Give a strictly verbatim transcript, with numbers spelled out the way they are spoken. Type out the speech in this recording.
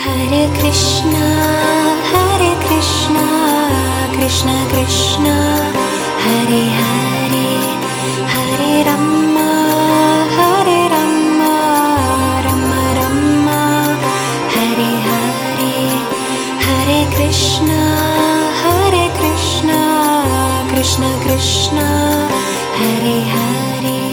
Hare Krishna, Hare Krishna, Krishna Krishna, Hare Hare, Hare Rama, Hare Rama, Rama Rama, Hare Hare, Hare Krishna, Hare Krishna, Krishna Krishna, Hare Hare.